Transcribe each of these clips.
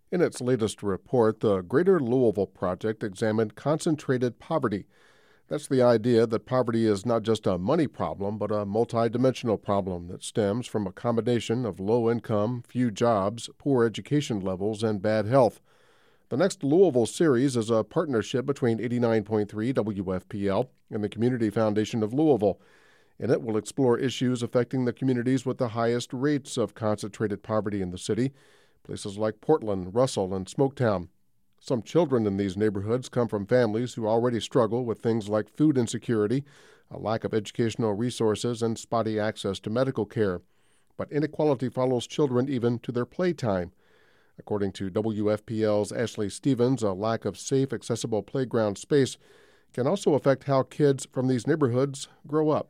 In its latest report, the Greater Louisville Project examined concentrated poverty. That's the idea that poverty is not just a money problem, but a multidimensional problem that stems from a combination of low income, few jobs, poor education levels, and bad health. The next Louisville series is a partnership between 89.3 WFPL and the Community Foundation of Louisville, and it will explore issues affecting the communities with the highest rates of concentrated poverty in the city, places like Portland, Russell, and Smoketown. Some children in these neighborhoods come from families who already struggle with things like food insecurity, a lack of educational resources, and spotty access to medical care. But inequality follows children even to their playtime. According to WFPL's Ashley Stevens, a lack of safe, accessible playground space can also affect how kids from these neighborhoods grow up.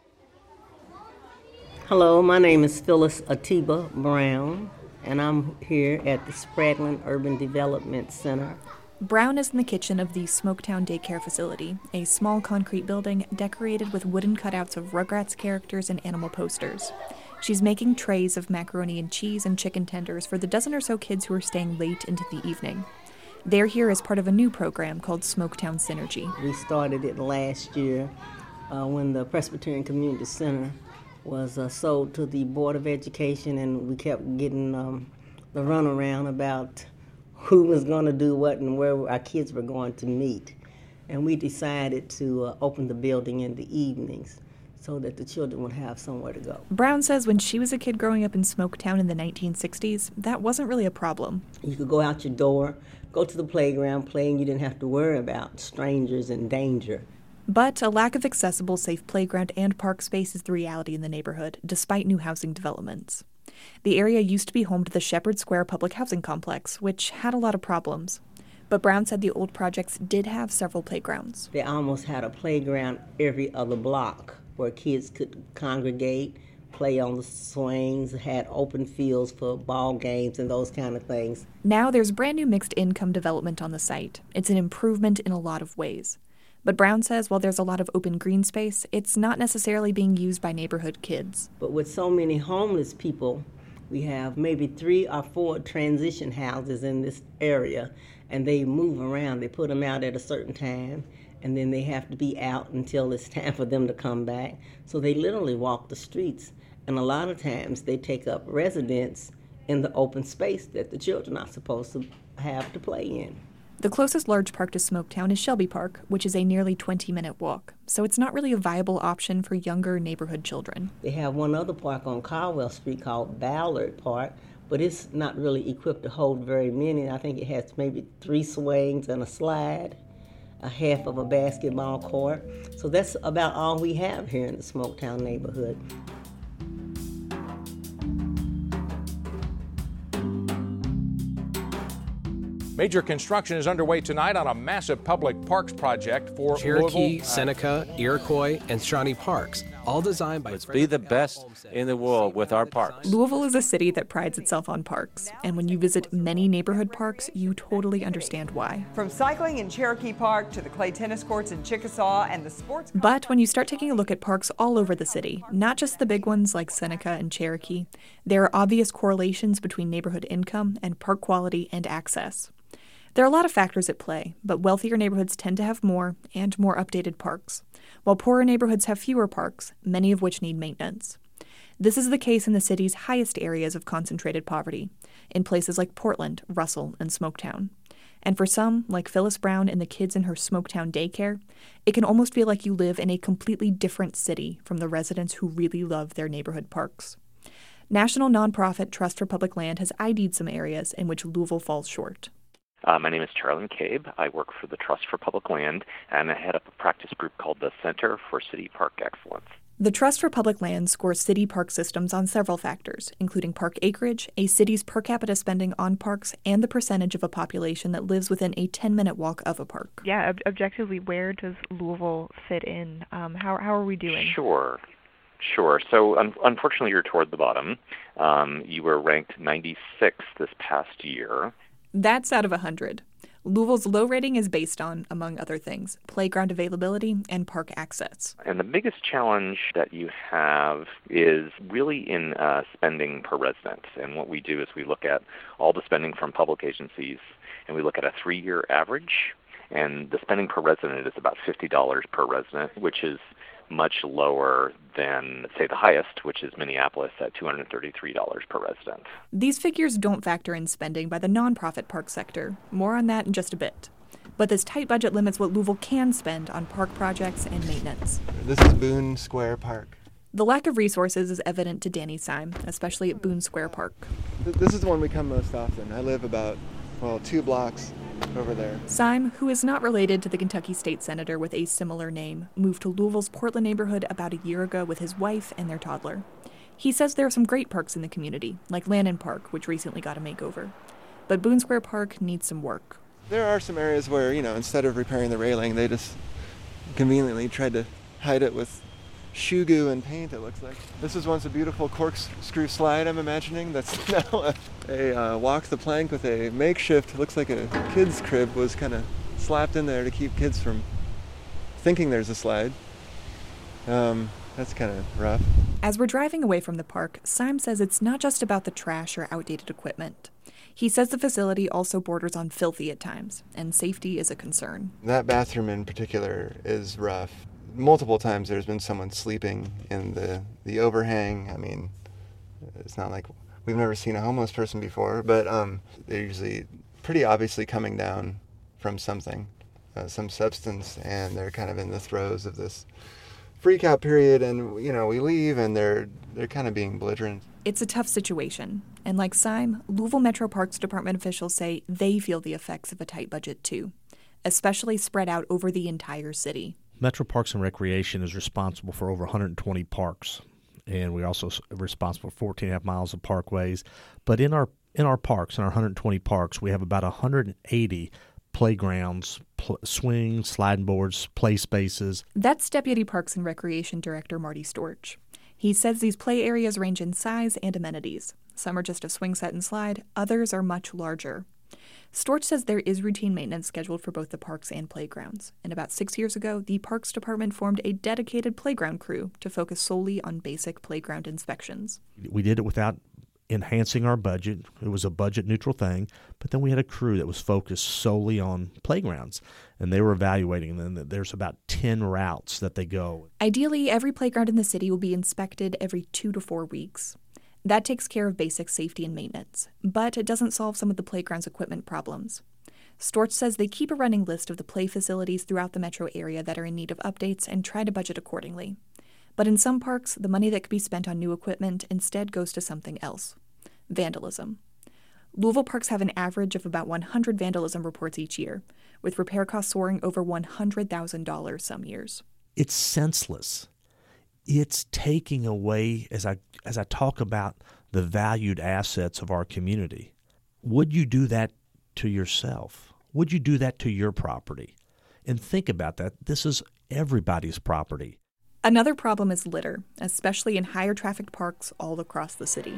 Hello, my name is Phyllis Atiba Brown, and I'm here at the Spradlin Urban Development Center. Brown is in the kitchen of the Smoketown Daycare Facility, a small concrete building decorated with wooden cutouts of Rugrats characters and animal posters. She's making trays of macaroni and cheese and chicken tenders for the dozen or so kids who are staying late into the evening. They're here as part of a new program called Smoketown Synergy. We started it last year when the Presbyterian Community Center was sold to the Board of Education, and we kept getting the runaround about who was going to do what and where our kids were going to meet. And we decided to open the building in the evenings so that the children would have somewhere to go. Brown says when she was a kid growing up in Smoketown in the 1960s, that wasn't really a problem. You could go out your door, go to the playground, play, and you didn't have to worry about strangers and danger. But a lack of accessible, safe playground and park space is the reality in the neighborhood, despite new housing developments. The area used to be home to the Shepherd Square Public Housing Complex, which had a lot of problems. But Brown said the old projects did have several playgrounds. They almost had a playground every other block where kids could congregate, play on the swings, had open fields for ball games and those kind of things. Now there's brand new mixed income development on the site. It's an improvement in a lot of ways. But Brown says while there's a lot of open green space, it's not necessarily being used by neighborhood kids. But with so many homeless people, we have maybe 3 or 4 transition houses in this area, and they move around. They put them out at a certain time, and then they have to be out until it's time for them to come back. So they literally walk the streets, and a lot of times they take up residence in the open space that the children are supposed to have to play in. The closest large park to Smoketown is Shelby Park, which is a nearly 20-minute walk, so it's not really a viable option for younger neighborhood children. They have one other park on Caldwell Street called Ballard Park, but it's not really equipped to hold very many. I think it has maybe 3 swings and a slide, a half of a basketball court. So that's about all we have here in the Smoketown neighborhood. Major construction is underway tonight on a massive public parks project for Cherokee, Louisville. Seneca, Iroquois, and Shawnee Parks, all designed by... Let's be the best in the world with our parks. Louisville is a city that prides itself on parks, and when you visit many neighborhood parks, you totally understand why. From cycling in Cherokee Park to the clay tennis courts in Chickasaw and the sports... But when you start taking a look at parks all over the city, not just the big ones like Seneca and Cherokee, there are obvious correlations between neighborhood income and park quality and access. There are a lot of factors at play, but wealthier neighborhoods tend to have more and more updated parks, while poorer neighborhoods have fewer parks, many of which need maintenance. This is the case in the city's highest areas of concentrated poverty, in places like Portland, Russell, and Smoketown. And for some, like Phyllis Brown and the kids in her Smoketown daycare, it can almost feel like you live in a completely different city from the residents who really love their neighborhood parks. National nonprofit Trust for Public Land has ID'd some areas in which Louisville falls short. My name is Charlie McCabe. I work for the Trust for Public Land, and I head up a practice group called the Center for City Park Excellence. The Trust for Public Land scores city park systems on several factors, including park acreage, a city's per capita spending on parks, and the percentage of a population that lives within a 10-minute walk of a park. Yeah, objectively, where does Louisville fit in? How are we doing? Sure. So unfortunately, you're toward the bottom. You were ranked 96th this past year. That's out of 100. Louisville's low rating is based on, among other things, playground availability and park access. And the biggest challenge that you have is really in spending per resident. And what we do is we look at all the spending from public agencies, and we look at a 3-year average. And the spending per resident is about $50 per resident, which is much lower than, say, the highest, which is Minneapolis at $233 per resident. These figures don't factor in spending by the nonprofit park sector. More on that in just a bit. But this tight budget limits what Louisville can spend on park projects and maintenance. This is Boone Square Park. The lack of resources is evident to Danny Syme, especially at Boone Square Park. This is the one we come most often. I live about, 2 blocks over there. Syme, who is not related to the Kentucky state senator with a similar name, moved to Louisville's Portland neighborhood about a year ago with his wife and their toddler. He says there are some great parks in the community, like Lannon Park, which recently got a makeover. But Boone Square Park needs some work. There are some areas where, instead of repairing the railing, they just conveniently tried to hide it with shoe goo and paint, it looks like. This was once a beautiful corkscrew slide, I'm imagining. That's now a walk the plank with a makeshift, looks like a kid's crib was kind of slapped in there to keep kids from thinking there's a slide. That's kind of rough. As we're driving away from the park, Syme says it's not just about the trash or outdated equipment. He says the facility also borders on filthy at times, and safety is a concern. That bathroom in particular is rough. Multiple times there's been someone sleeping in the overhang. I mean, it's not like we've never seen a homeless person before, but they're usually pretty obviously coming down from something, some substance, and they're kind of in the throes of this freak out period, and we leave and they're kind of being belligerent. It's a tough situation, and like Syme, Louisville Metro Parks Department officials say they feel the effects of a tight budget too, especially spread out over the entire city. Metro Parks and Recreation is responsible for over 120 parks, and we're also responsible for 14.5 miles of parkways. But in our parks, in our 120 parks, we have about 180 playgrounds, swings, sliding boards, play spaces. That's Deputy Parks and Recreation Director Marty Storch. He says these play areas range in size and amenities. Some are just a swing set and slide, others are much larger. Storch says there is routine maintenance scheduled for both the parks and playgrounds. And about 6 years ago, the Parks Department formed a dedicated playground crew to focus solely on basic playground inspections. We did it without enhancing our budget. It was a budget-neutral thing. But then we had a crew that was focused solely on playgrounds, and they were evaluating them. There's about 10 routes that they go. Ideally, every playground in the city will be inspected every 2 to 4 weeks. That takes care of basic safety and maintenance, but it doesn't solve some of the playground's equipment problems. Storch says they keep a running list of the play facilities throughout the metro area that are in need of updates and try to budget accordingly. But in some parks, the money that could be spent on new equipment instead goes to something else: vandalism. Louisville parks have an average of about 100 vandalism reports each year, with repair costs soaring over $100,000 some years. It's senseless. It's taking away, as I talk about the valued assets of our community. Would you do that to yourself? Would you do that to your property? And think about that. This is everybody's property. Another problem is litter, especially in higher trafficked parks all across the city.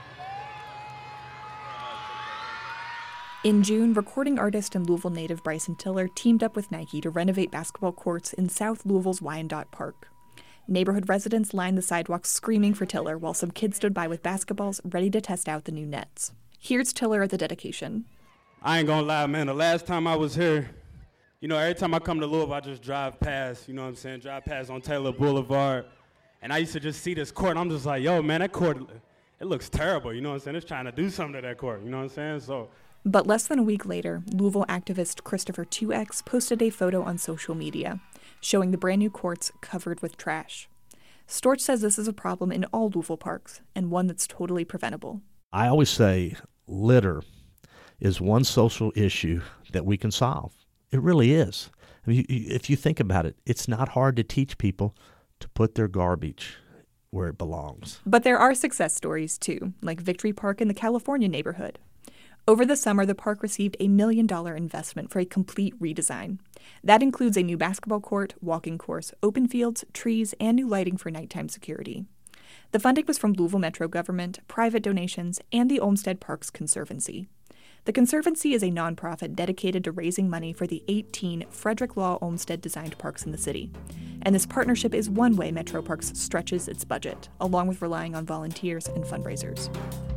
In June, recording artist and Louisville native Bryson Tiller teamed up with Nike to renovate basketball courts in South Louisville's Wyandotte Park. Neighborhood residents lined the sidewalks screaming for Tiller, while some kids stood by with basketballs ready to test out the new nets. Here's Tiller at the dedication. I ain't gonna lie, man, the last time I was here, every time I come to Louisville, I just drive past, drive past on Taylor Boulevard, and I used to just see this court, and I'm just like, yo, man, that court, it looks terrible, It's trying to do something to that court, So. But less than a week later, Louisville activist Christopher 2X posted a photo on social media showing the brand new courts covered with trash. Storch says this is a problem in all Louisville parks, and one that's totally preventable. I always say litter is one social issue that we can solve. It really is. I mean, if you think about it, it's not hard to teach people to put their garbage where it belongs. But there are success stories, too, like Victory Park in the California neighborhood. Over the summer, the park received a $1 million investment for a complete redesign. That includes a new basketball court, walking course, open fields, trees, and new lighting for nighttime security. The funding was from Louisville Metro government, private donations, and the Olmsted Parks Conservancy. The Conservancy is a nonprofit dedicated to raising money for the 18 Frederick Law Olmsted-designed parks in the city. And this partnership is one way Metro Parks stretches its budget, along with relying on volunteers and fundraisers.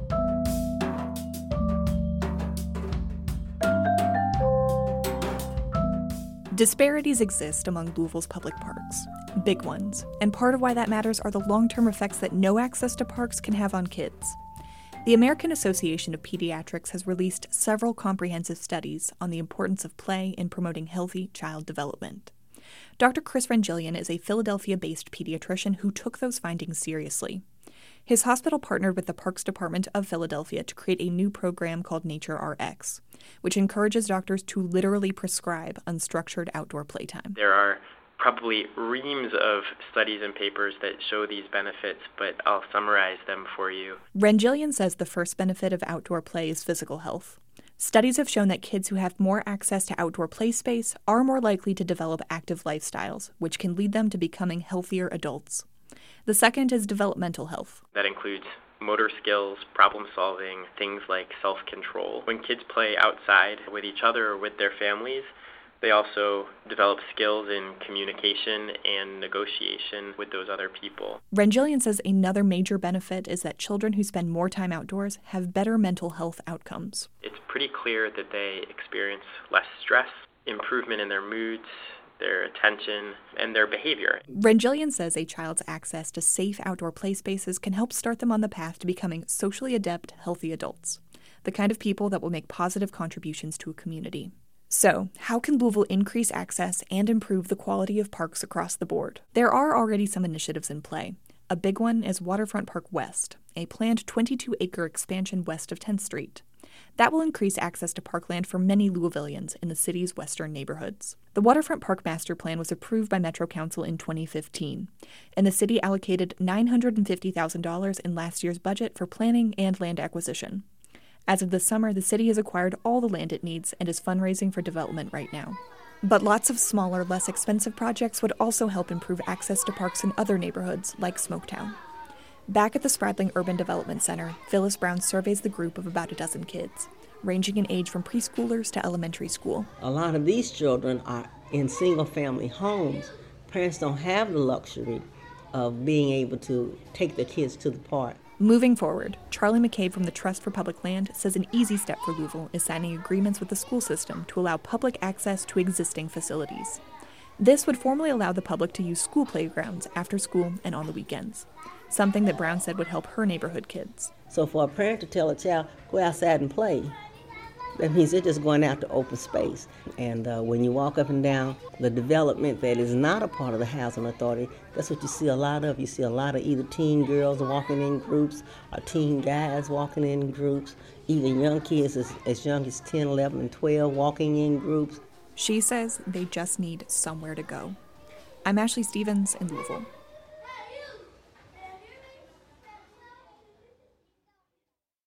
Disparities exist among Louisville's public parks, big ones, and part of why that matters are the long-term effects that no access to parks can have on kids. The American Association of Pediatrics has released several comprehensive studies on the importance of play in promoting healthy child development. Dr. Chris Rengillian is a Philadelphia-based pediatrician who took those findings seriously. His hospital partnered with the Parks Department of Philadelphia to create a new program called Nature RX, which encourages doctors to literally prescribe unstructured outdoor playtime. There are probably reams of studies and papers that show these benefits, but I'll summarize them for you. Rengillian says the first benefit of outdoor play is physical health. Studies have shown that kids who have more access to outdoor play space are more likely to develop active lifestyles, which can lead them to becoming healthier adults. The second is developmental health. That includes motor skills, problem solving, things like self-control. When kids play outside with each other or with their families, they also develop skills in communication and negotiation with those other people. Rengillian says another major benefit is that children who spend more time outdoors have better mental health outcomes. It's pretty clear that they experience less stress, improvement in their moods, their attention, and their behavior. Rengillian says a child's access to safe outdoor play spaces can help start them on the path to becoming socially adept, healthy adults, the kind of people that will make positive contributions to a community. So, how can Louisville increase access and improve the quality of parks across the board? There are already some initiatives in play. A big one is Waterfront Park West, a planned 22-acre expansion west of 10th Street. That will increase access to parkland for many Louisvillians in the city's western neighborhoods. The Waterfront Park Master Plan was approved by Metro Council in 2015, and the city allocated $950,000 in last year's budget for planning and land acquisition. As of this summer, the city has acquired all the land it needs and is fundraising for development right now. But lots of smaller, less expensive projects would also help improve access to parks in other neighborhoods, like Smoketown. Back at the Spradling Urban Development Center, Phyllis Brown surveys the group of about a dozen kids, ranging in age from preschoolers to elementary school. A lot of these children are in single-family homes. Parents don't have the luxury of being able to take their kids to the park. Moving forward, Charlie McCabe from the Trust for Public Land says an easy step for Louisville is signing agreements with the school system to allow public access to existing facilities. This would formally allow the public to use school playgrounds after school and on the weekends, something that Brown said would help her neighborhood kids. So for a parent to tell a child, go outside and play, that means they're just going out to open space. And when you walk up and down the development that is not a part of the housing authority, that's what you see a lot of. You see a lot of either teen girls walking in groups or teen guys walking in groups, even young kids as young as 10, 11, and 12 walking in groups. She says they just need somewhere to go. I'm Ashley Stevens in Louisville.